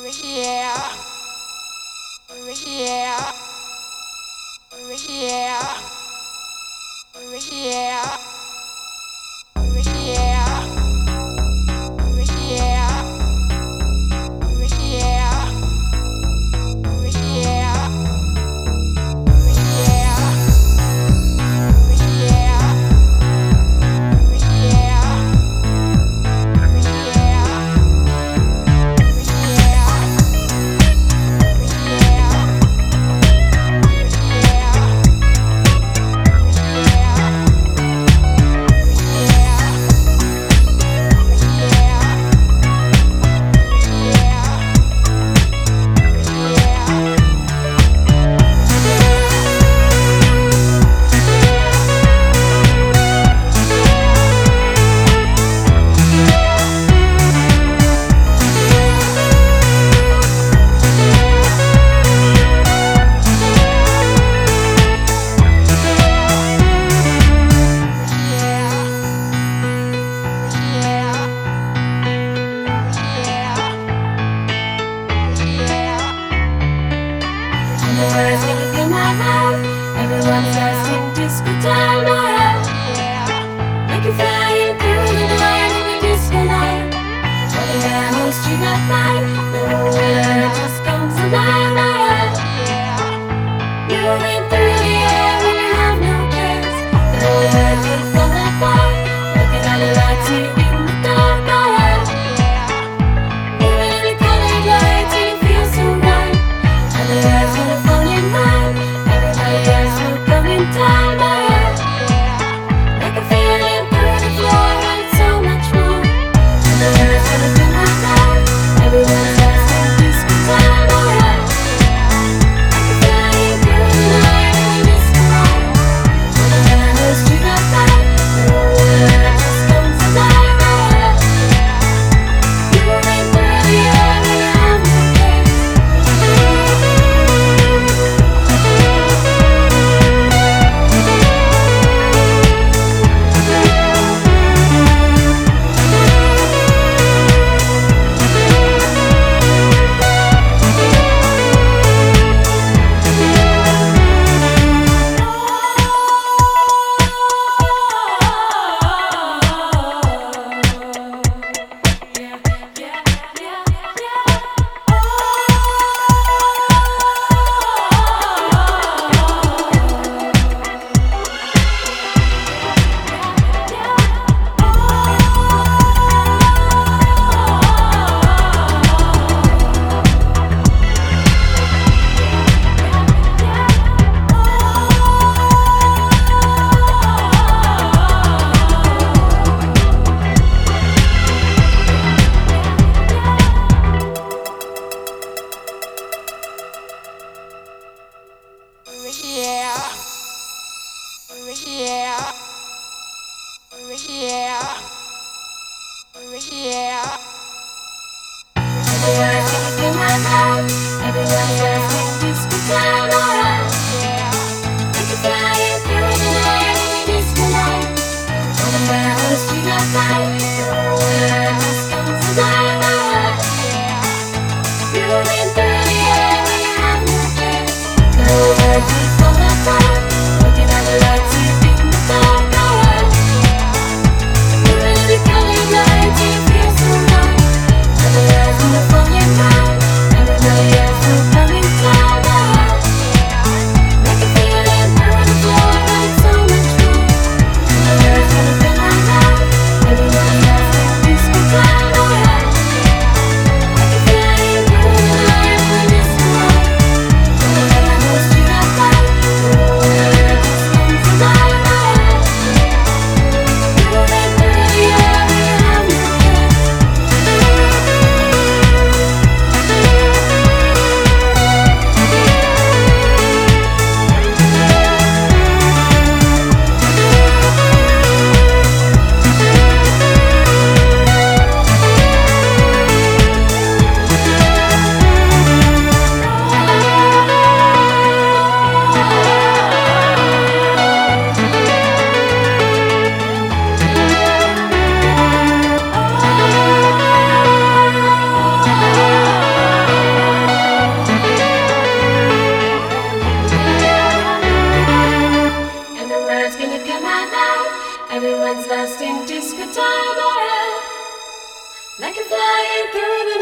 Yeah, yeah, yeah, yeah, yeah. Everyone's asking disco time now. Like you're flying through the night in a disco light. Running down the street at night. Nowhere just comes alive. Moving through the air when you have no cares. Nowhere to fall apart. Looking at the lights in the dark. Moving in the colored lights and it feels so right. And the air's gonna fall in line. Everybody else will come in time. Like a feeling through the floor and it's so much more. And the air's gonna do my life. Everyone's asking disco time. Like a flying through the night in a disco light. On the land of street at night. Nowhere just comes alive. Moving through the air when you have no cares. Everyone's asking disco time. Like you're flying through the night in a disco light. On the land of street at night. Nowhere just comes alive. Moving through the air when you have no cares. Nowhere to fall apart. Looking at the lights in the dark. Moving in the colored lights and it feels so right. And the air's gonna fall in line. Everybody else will come in time. Like a feeling through the floor and it's so much more. And the air's gonna fill my life. Everyone's asking disco time. Like a flying through the night in a disco light. On the land of street at night. mind's lost in disco time. Like a flying through the